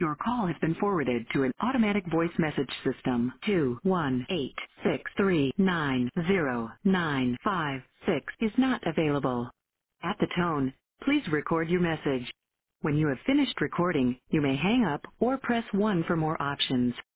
Your call has been forwarded to an automatic voice message system. 21863909556 is not available. At the tone, please record your message. When you have finished recording, you may hang up or press 1 for more options.